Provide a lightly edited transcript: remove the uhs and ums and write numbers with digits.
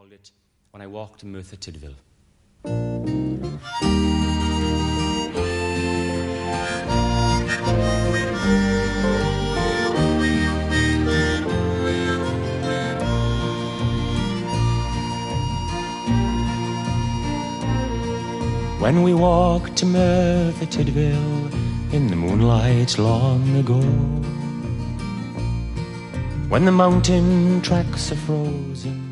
called it When I Walked to Merthyr Tydfil. When we walked to Merthyr Tydfil in the moonlight long ago, when the mountain tracks are frozen